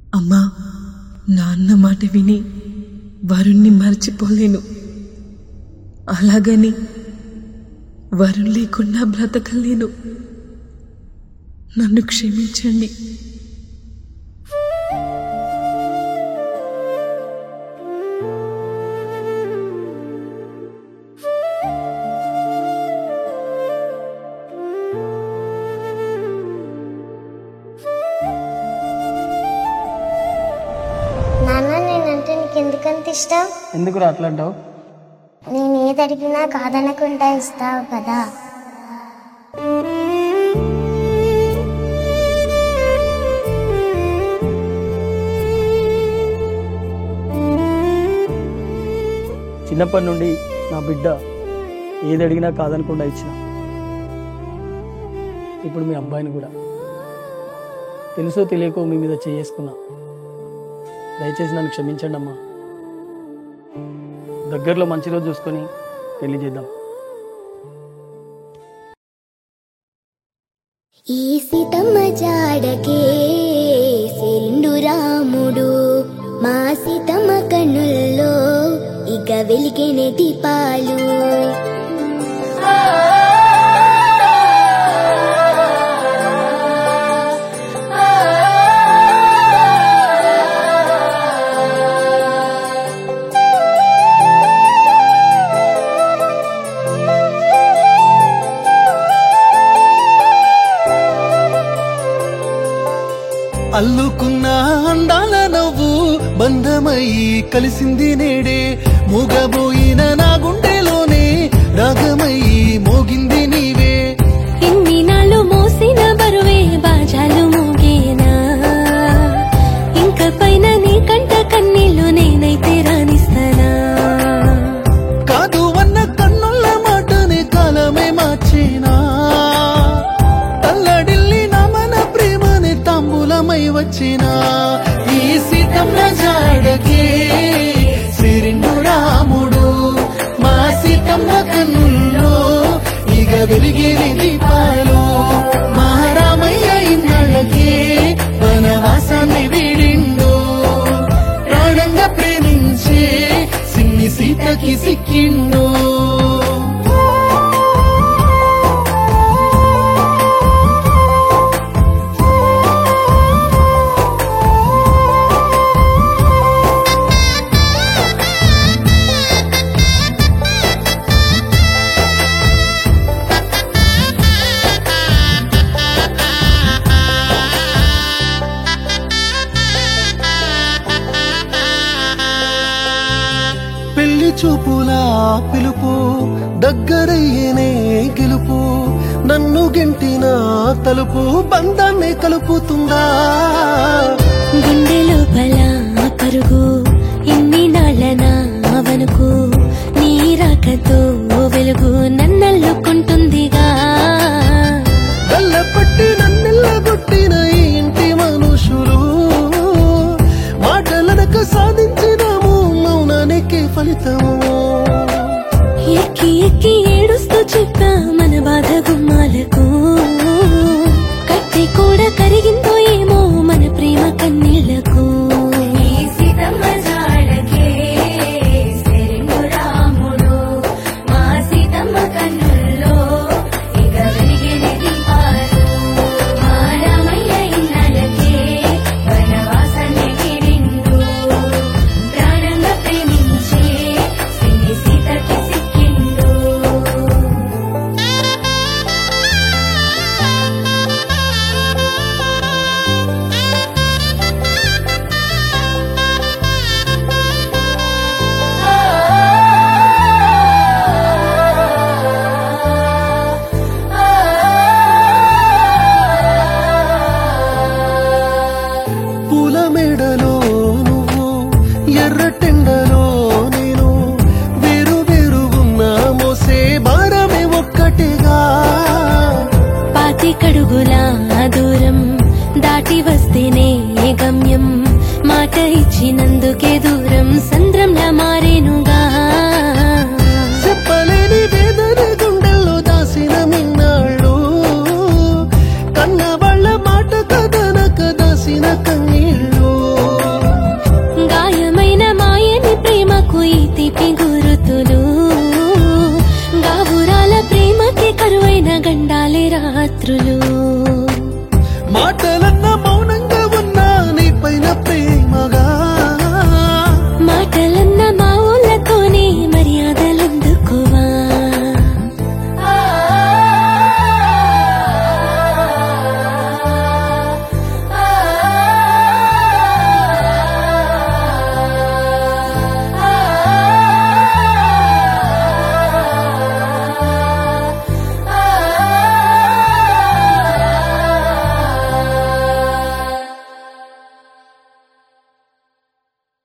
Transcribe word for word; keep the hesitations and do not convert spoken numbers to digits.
అమ్మా, నాన్న మాట విని వరుణ్ణి మర్చిపోలేను. అలాగని వరుణ్ లేకుండా బ్రతకలేను. నన్ను క్షమించండి. నాన్న, నేనంటే నీకు ఎందుకంత ఇష్టం? ఎందుకు అట్లాంటావు? నేను ఏది అడిగినా కాదనకుండా ఇస్తావు కదా. చిన్నప్పటి నుండి నా బిడ్డ ఏది అడిగినా కాదనకుండా ఇచ్చిన. ఇప్పుడు మీ అబ్బాయిని కూడా తెలుసో తెలియకో మీ మీద చేసుకున్నా. దయచేసి నన్ను క్షమించండి అమ్మా. దగ్గరలో మంచి రోజు చూసుకొని పెళ్లి చేద్దాం. ఈ సీతమ్మ జాడకే సెండు రాముడు, మా సీతమ్మ కన్నుల్లో ఇక వెలిగేనే దీపాలు. అల్లుకున్న అందాల నవ్వు బంధమయ్యి కలిసింది నేడే. మూగబోయిన నా గుండెలోనే రాగమయ్యి మోగింది నీవే. ఎన్ని నాళ్ళు మోసిన బరువే బాజాలు మోగేనా, ఇంక పైన నీ కంట కన్నీళ్ళు నేనైతే రాణిస్తానా. కాదు అన్న కన్నుల మాటనే కాలమే మార్చేనా. తల్లడిల్లి నా మన ప్రేమని తాంబూలమై వచ్చినా. ఈ సీతమ్మ జాడకే శ్రీరెండు రాముడు, మా సీతమ్మ కన్నుల్లో ఇక వెలిగేని దీపాలు. మహారామయ్య ఇన్నాళ్ళకే వనవాసాన్ని వీడిండు. ప్రాణంగా ప్రేమించే సిన్ని సీతకి సిక్కిండు. పెళ్లి చూపుల పిలుపు దగ్గరయ్యేనే గెలుపు. నన్ను గెంటిన తలుపు బంధాన్ని కలుపుతుందా. గుండె లోపల పరుగు ఎన్ని నాళ్ళ నావనుకు, నీ రాకతో వెలుగు నన్నల్లుకుంటుందిగా. గల్లపట్టి నన్నెల్లగొట్టిన ఈ ఇంటి మనుషులు మాటలనక సాధించినాము మౌనానికి ఫలితము. ఎక్కి ఎక్కి ఏడుస్తూ చెప్పా మన బాధ గుమ్మాలకు, కట్టి కూడా కరిగిందో ఏమో మన ప్రేమ కన్నీళ్లకు. మెడలో నువ్వు ఎర్రటెండలో నేను, వేరు వేరు ఉన్న మోసే భారమే ఒక్కటిగా. పాతి కడుగుల దూరం దాటి వస్తేనే గమ్యం, మాట ఇచ్చినందుకే దూరం సంద్రంలా మారేనుగా. చెప్పలేని వేదన గుండెల్లో దాసిన మిన్నాళ్ళు, కన్న వాళ్ళ మాట కథనక దాసిన కన్నీళ్ళు. నిండాలి రాత్రులు మాటల